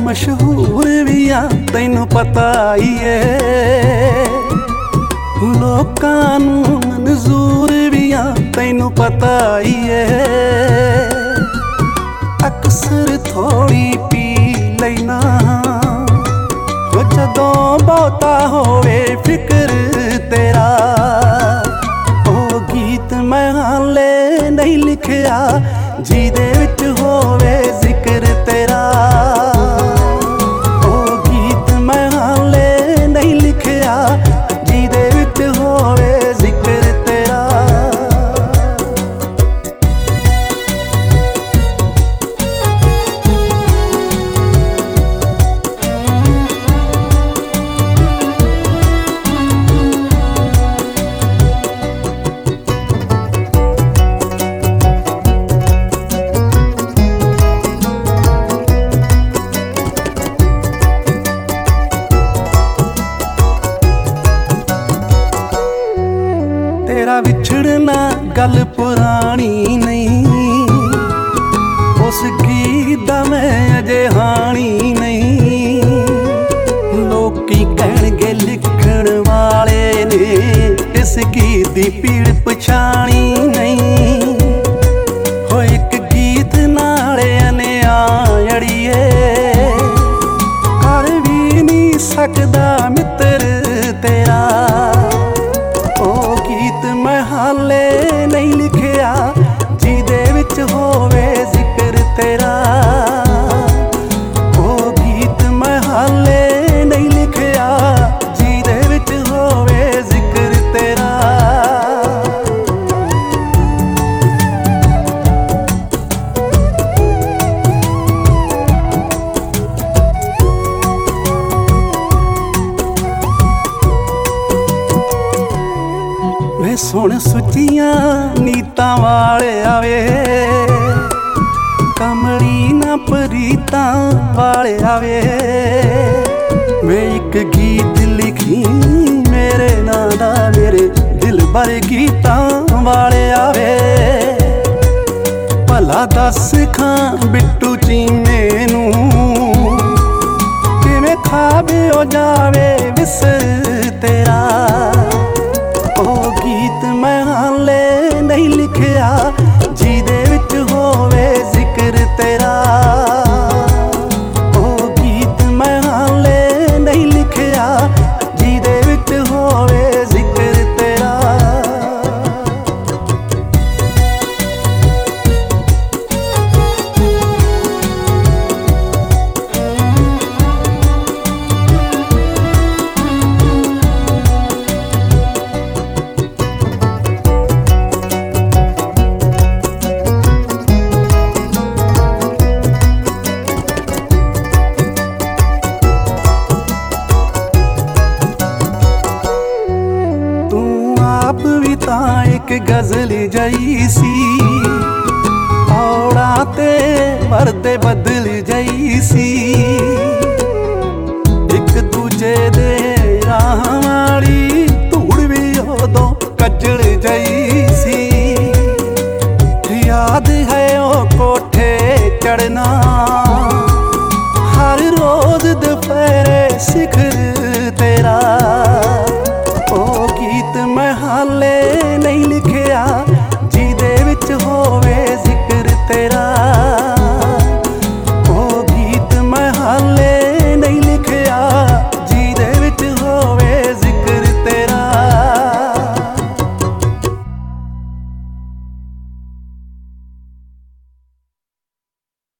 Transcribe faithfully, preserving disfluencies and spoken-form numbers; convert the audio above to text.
मशहूर भी आ तैनू पता ही है, लोकां नू मंजूर भी आ तैनू पता ही है। अक्सर थोड़ी पी लेना जदों बहुता होवे फिक्र तेरा, ओ गीत मैं हाले नहीं लिखिया जिहदे विच होवे जिक्र तेरा। ओ गीत मैं हाले नहीं लिखिया जिहदे विच होवे जिक्र तेरा। तेरा विछड़ना गल पुरानी नहीं, उस गीत दा मैं अजे हानी नहीं। लोकी कहणगे लिखण वाले ने इस गीत दी पीड़ पछाणी नहीं। हो एक गीत नाले अनिया अड़िए कर भी नहीं सकदा मित्र तेरा। मैं हाले नहीं लिखिया जिहदे विच होवे जिक्र तेरा। ओ गीत मैं हाले नहीं लिखिया जिहदे विच होवे जिक्र तेरा। वे सुन सुचिया नीतां वाले आवे, कमली ना परीतां वाले आवे। वे एक गीत लिखी मेरे नां दा मेरे दिल भर गीतां वाले आवे। भला दस खां बिट्टू चीमे नूं किवें खावे हो जावे विसर तेरा। ओ गीत मैं हाले नहीं लिखिया जिहदे विच होवे जिक्र तेरा। ओ गीत मैं हाले नहीं लिखिया जिहदे विच होवे जिक्र तेरा। एक गजल जैसी औड़ा ते मरदे बदल जैसी, एक दूजे दे राह वाली धूड़ भी उदों कजल जैसी। याद है ओ कोठे चढ़ना हर रोज दोपहरे शिखर तेरा। ओ गीत मैं हाले नहीं लिखिया